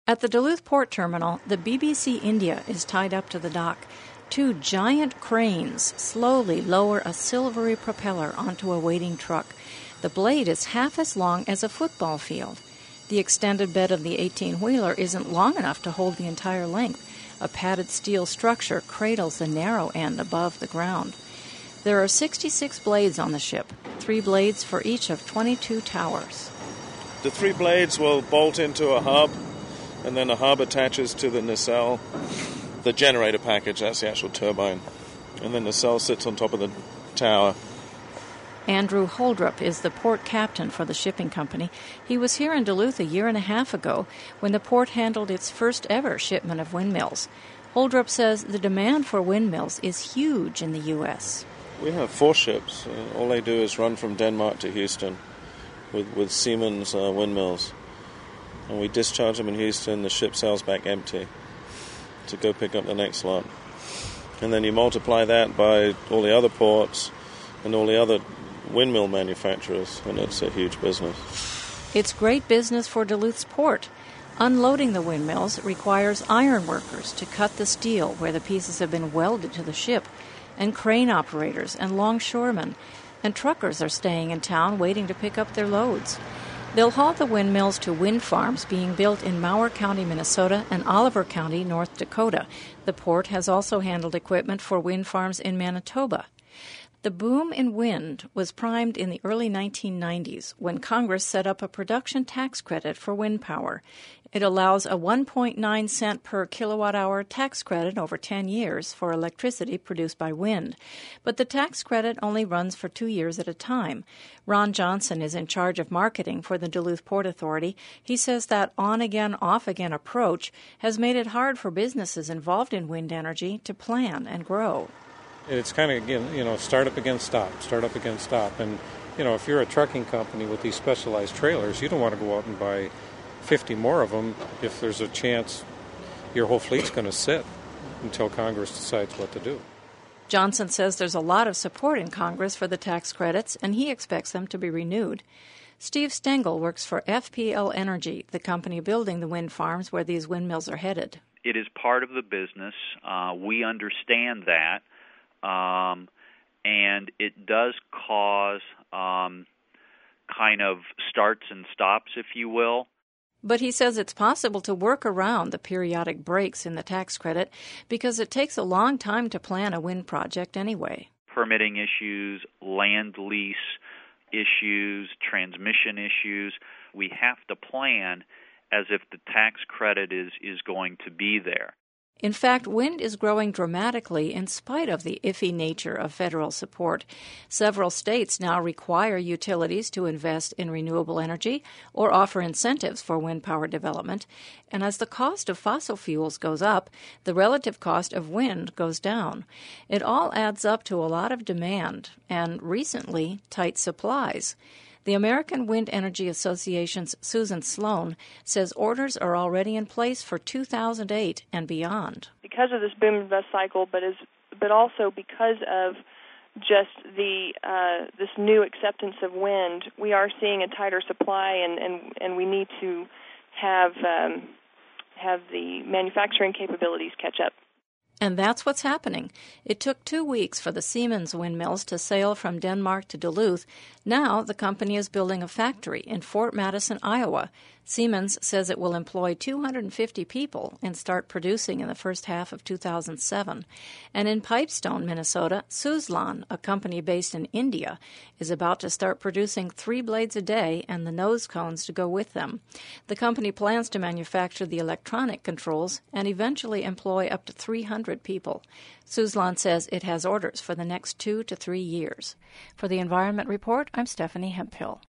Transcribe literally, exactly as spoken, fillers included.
At the Duluth Port Terminal, the B B C India is tied up to the dock. Two giant cranes slowly lower a silvery propeller onto a waiting truck. The blade is half as long as a football field. The extended bed of the eighteen-wheeler isn't long enough to hold the entire length. A padded steel structure cradles the narrow end above the ground. There are sixty-six blades on the ship, three blades for each of twenty-two towers. The three blades will bolt into a hub, and then the hub attaches to the nacelle. The generator package, that's the actual turbine. And then the nacelle sits on top of the tower. Andrew Holdrup is the port captain for the shipping company. He was here in Duluth a year and a half ago when the port handled its first ever shipment of windmills. Holdrup says the demand for windmills is huge in the U S We have four ships. Uh, all they do is run from Denmark to Houston with, with Siemens uh, windmills. And we discharge them in Houston, the ship sails back empty to go pick up the next lot. And then you multiply that by all the other ports and all the other windmill manufacturers, and it's a huge business. It's great business for Duluth's port. Unloading the windmills requires iron workers to cut the steel where the pieces have been welded to the ship, and crane operators and longshoremen, and truckers are staying in town waiting to pick up their loads. They'll haul the windmills to wind farms being built in Mower County, Minnesota, and Oliver County, North Dakota. The port has also handled equipment for wind farms in Manitoba. The boom in wind was primed in the early nineteen nineties when Congress set up a production tax credit for wind power. It allows a one point nine cent per kilowatt-hour tax credit over ten years for electricity produced by wind. But the tax credit only runs for two years at a time. Ron Johnson is in charge of marketing for the Duluth Port Authority. He says that on-again, off-again approach has made it hard for businesses involved in wind energy to plan and grow. It's kind of, again, you know, start up again, stop, start up again, stop. And, you know, if you're a trucking company with these specialized trailers, you don't want to go out and buy fifty more of them if there's a chance your whole fleet's going to sit until Congress decides what to do. Johnson says there's a lot of support in Congress for the tax credits, and he expects them to be renewed. Steve Stengel works for F P L Energy, the company building the wind farms where these windmills are headed. It is part of the business. Uh, we understand that. Um, and it does cause um, kind of starts and stops, if you will. But he says it's possible to work around the periodic breaks in the tax credit because it takes a long time to plan a wind project anyway. Permitting issues, land lease issues, transmission issues. We have to plan as if the tax credit is, is going to be there. In fact, wind is growing dramatically in spite of the iffy nature of federal support. Several states now require utilities to invest in renewable energy or offer incentives for wind power development. And as the cost of fossil fuels goes up, the relative cost of wind goes down. It all adds up to a lot of demand and, recently, tight supplies. The American Wind Energy Association's Susan Sloan says orders are already in place for two thousand eight and beyond. Because of this boom and bust cycle, but is but also because of just the uh, this new acceptance of wind, we are seeing a tighter supply, and, and, and we need to have um, have the manufacturing capabilities catch up. And that's what's happening. It took two weeks for the Siemens windmills to sail from Denmark to Duluth. Now the company is building a factory in Fort Madison, Iowa. Siemens says it will employ two hundred fifty people and start producing in the first half of two thousand seven. And in Pipestone, Minnesota, Suzlon, a company based in India, is about to start producing three blades a day and the nose cones to go with them. The company plans to manufacture the electronic controls and eventually employ up to three hundred people. Suzlon says it has orders for the next two to three years. For the Environment Report, I'm Stephanie Hemphill.